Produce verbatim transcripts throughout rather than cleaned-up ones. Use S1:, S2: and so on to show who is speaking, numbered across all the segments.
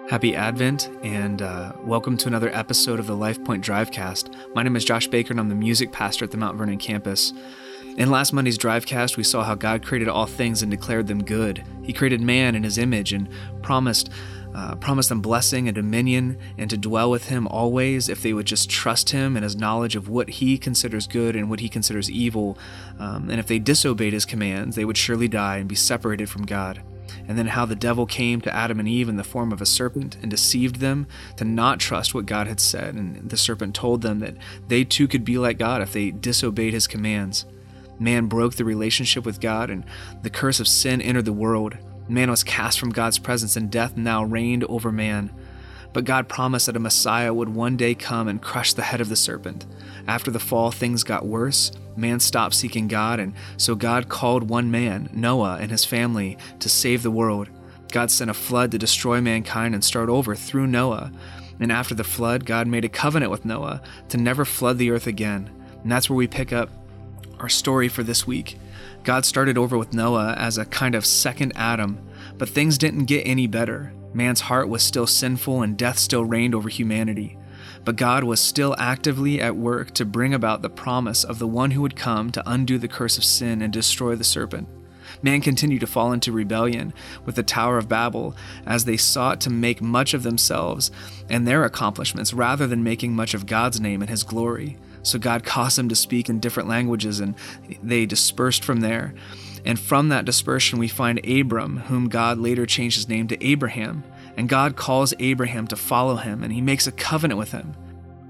S1: Happy Advent, and uh, welcome to another episode of the LifePoint Drivecast. My name is Josh Baker, and I'm the music pastor at the Mount Vernon campus. In last Monday's Drivecast, we saw how God created all things and declared them good. He created man in his image and promised uh, promised them blessing and dominion and to dwell with him always if they would just trust him and his knowledge of what he considers good and what he considers evil. Um, and if they disobeyed his commands, they would surely die and be separated from God. And then how the devil came to Adam and Eve in the form of a serpent and deceived them to not trust what God had said. And the serpent told them that they too could be like God if they disobeyed his commands. Man broke the relationship with God, and the curse of sin entered the world. Man was cast from God's presence, and death now reigned over man. But God promised that a Messiah would one day come and crush the head of the serpent. After the fall, things got worse. Man stopped seeking God, and so God called one man, Noah, and his family to save the world. God sent a flood to destroy mankind and start over through Noah. And after the flood, God made a covenant with Noah to never flood the earth again. And that's where we pick up our story for this week. God started over with Noah as a kind of second Adam, but things didn't get any better. Man's heart was still sinful and death still reigned over humanity. But God was still actively at work to bring about the promise of the one who would come to undo the curse of sin and destroy the serpent. Man continued to fall into rebellion with the Tower of Babel as they sought to make much of themselves and their accomplishments rather than making much of God's name and his glory. So God caused them to speak in different languages, and they dispersed from there. And from that dispersion, we find Abram, whom God later changed his name to Abraham. And God calls Abraham to follow him, and he makes a covenant with him.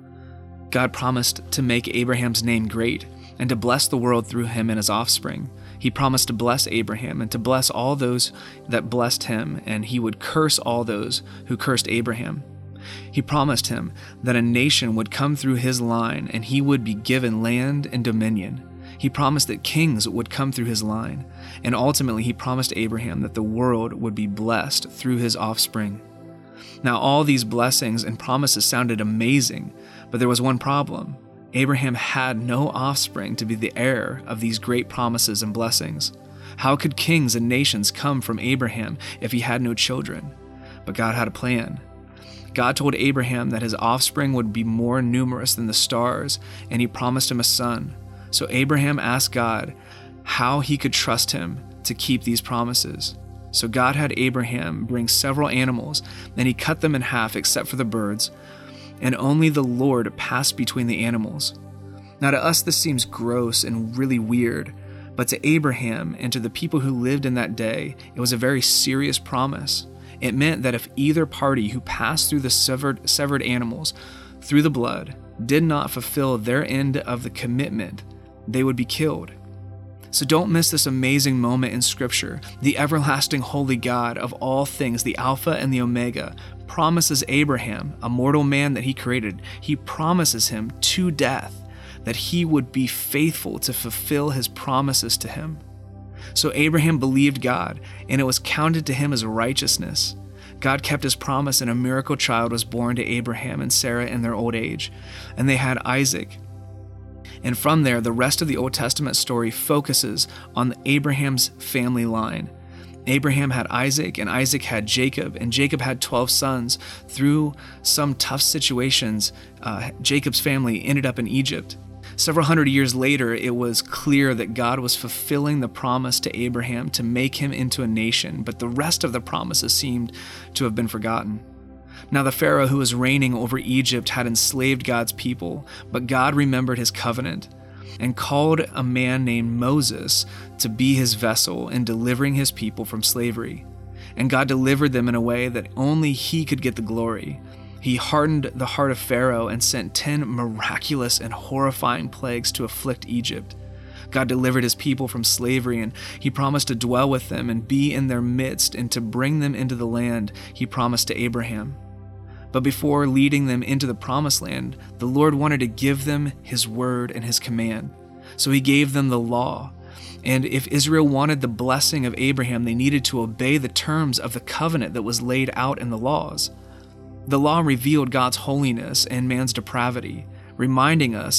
S1: God promised to make Abraham's name great and to bless the world through him and his offspring. He promised to bless Abraham and to bless all those that blessed him, and he would curse all those who cursed Abraham. He promised him that a nation would come through his line and he would be given land and dominion. He promised that kings would come through his line, and ultimately he promised Abraham that the world would be blessed through his offspring. Now all these blessings and promises sounded amazing, but there was one problem. Abraham had no offspring to be the heir of these great promises and blessings. How could kings and nations come from Abraham if he had no children? But God had a plan. God told Abraham that his offspring would be more numerous than the stars, and he promised him a son. So Abraham asked God how he could trust him to keep these promises. So God had Abraham bring several animals, and he cut them in half except for the birds, and only the Lord passed between the animals. Now to us this seems gross and really weird, but to Abraham and to the people who lived in that day, it was a very serious promise. It meant that if either party who passed through the severed, severed animals through the blood did not fulfill their end of the commitment, they would be killed. So don't miss this amazing moment in Scripture. The everlasting holy God of all things, the Alpha and the Omega, promises Abraham, a mortal man that he created, he promises him to death that he would be faithful to fulfill his promises to him. So Abraham believed God, and it was counted to him as righteousness. God kept his promise, and a miracle child was born to Abraham and Sarah in their old age, and they had Isaac. And from there, the rest of the Old Testament story focuses on Abraham's family line. Abraham had Isaac, and Isaac had Jacob, and Jacob had twelve sons. Through some tough situations, uh, Jacob's family ended up in Egypt. Several hundred years later, it was clear that God was fulfilling the promise to Abraham to make him into a nation, but the rest of the promises seemed to have been forgotten. Now the Pharaoh who was reigning over Egypt had enslaved God's people, but God remembered his covenant and called a man named Moses to be his vessel in delivering his people from slavery. And God delivered them in a way that only he could get the glory. He hardened the heart of Pharaoh and sent ten miraculous and horrifying plagues to afflict Egypt. God delivered his people from slavery, and he promised to dwell with them and be in their midst and to bring them into the land he promised to Abraham. But before leading them into the promised land, the Lord wanted to give them his word and his command. So he gave them the law. And if Israel wanted the blessing of Abraham, they needed to obey the terms of the covenant that was laid out in the laws. The law revealed God's holiness and man's depravity, reminding us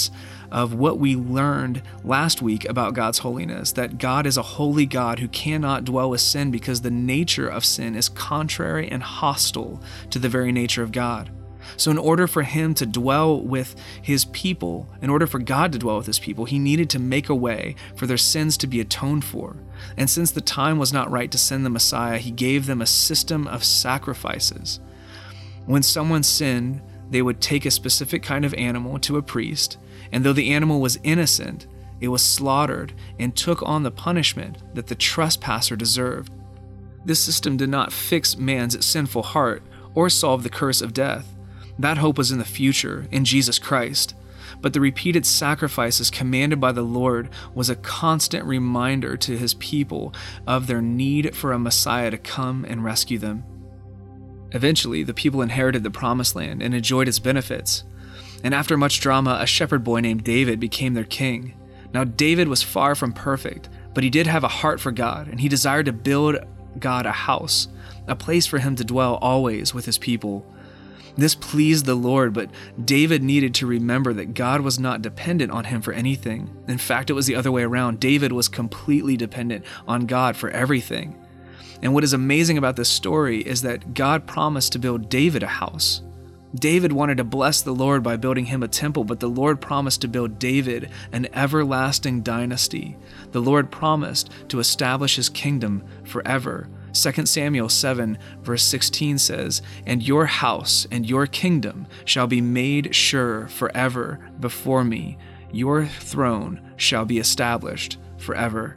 S1: of what we learned last week about God's holiness, that God is a holy God who cannot dwell with sin because the nature of sin is contrary and hostile to the very nature of God. So in order for him to dwell with his people, in order for God to dwell with his people, he needed to make a way for their sins to be atoned for. And since the time was not right to send the Messiah, he gave them a system of sacrifices. When someone sinned, they would take a specific kind of animal to a priest, and though the animal was innocent, it was slaughtered and took on the punishment that the trespasser deserved. This system did not fix man's sinful heart or solve the curse of death. That hope was in the future, in Jesus Christ. But the repeated sacrifices commanded by the Lord was a constant reminder to his people of their need for a Messiah to come and rescue them. Eventually, the people inherited the Promised Land and enjoyed its benefits. And after much drama, a shepherd boy named David became their king. Now, David was far from perfect, but he did have a heart for God, and he desired to build God a house, a place for him to dwell always with his people. This pleased the Lord, but David needed to remember that God was not dependent on him for anything. In fact, it was the other way around. David was completely dependent on God for everything. And what is amazing about this story is that God promised to build David a house. David wanted to bless the Lord by building him a temple, but the Lord promised to build David an everlasting dynasty. The Lord promised to establish his kingdom forever. Second Samuel seven verse sixteen says, "And your house and your kingdom shall be made sure forever before me. Your throne shall be established forever."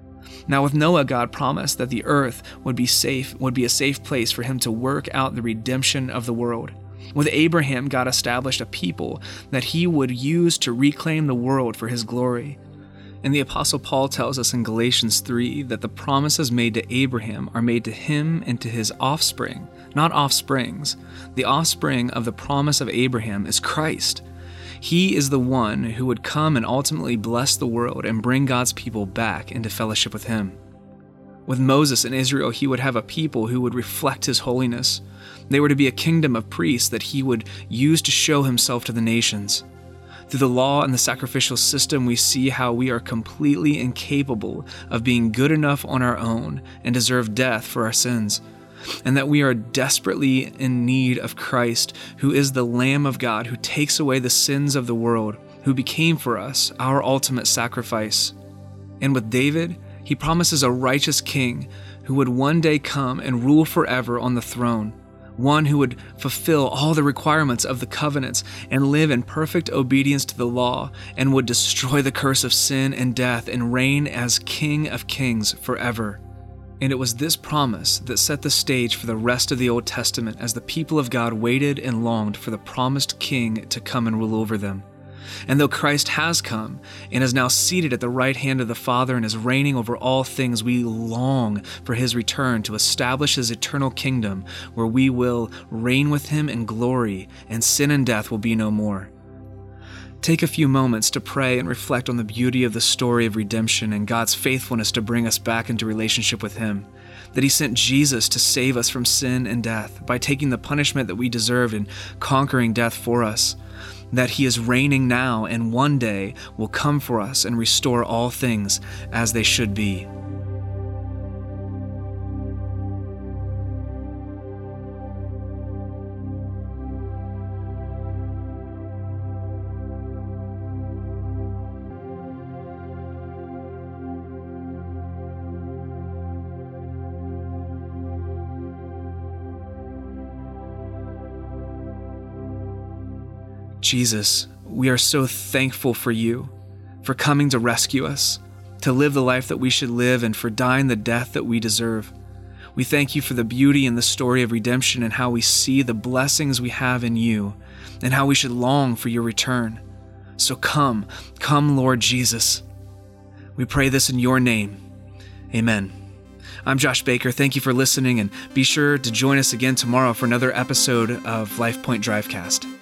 S1: Now with Noah, God promised that the earth would be safe, would be a safe place for him to work out the redemption of the world. With Abraham, God established a people that he would use to reclaim the world for his glory. And the Apostle Paul tells us in Galatians three that the promises made to Abraham are made to him and to his offspring, not offsprings. The offspring of the promise of Abraham is Christ. He is the one who would come and ultimately bless the world and bring God's people back into fellowship with him. With Moses and Israel, he would have a people who would reflect his holiness. They were to be a kingdom of priests that he would use to show himself to the nations. Through the law and the sacrificial system, we see how we are completely incapable of being good enough on our own and deserve death for our sins, and that we are desperately in need of Christ, who is the Lamb of God, who takes away the sins of the world, who became for us our ultimate sacrifice. And with David, he promises a righteous king who would one day come and rule forever on the throne, one who would fulfill all the requirements of the covenants and live in perfect obedience to the law, and would destroy the curse of sin and death and reign as King of Kings forever. And it was this promise that set the stage for the rest of the Old Testament as the people of God waited and longed for the promised king to come and rule over them. And though Christ has come and is now seated at the right hand of the Father and is reigning over all things, we long for his return to establish his eternal kingdom, where we will reign with him in glory and sin and death will be no more. Take a few moments to pray and reflect on the beauty of the story of redemption and God's faithfulness to bring us back into relationship with him. That he sent Jesus to save us from sin and death by taking the punishment that we deserved and conquering death for us. That he is reigning now and one day will come for us and restore all things as they should be. Jesus, we are so thankful for you, for coming to rescue us, to live the life that we should live, and for dying the death that we deserve. We thank you for the beauty in the story of redemption and how we see the blessings we have in you and how we should long for your return. So come, come Lord Jesus. We pray this in your name. Amen. I'm Josh Baker. Thank you for listening, and be sure to join us again tomorrow for another episode of LifePoint Drivecast.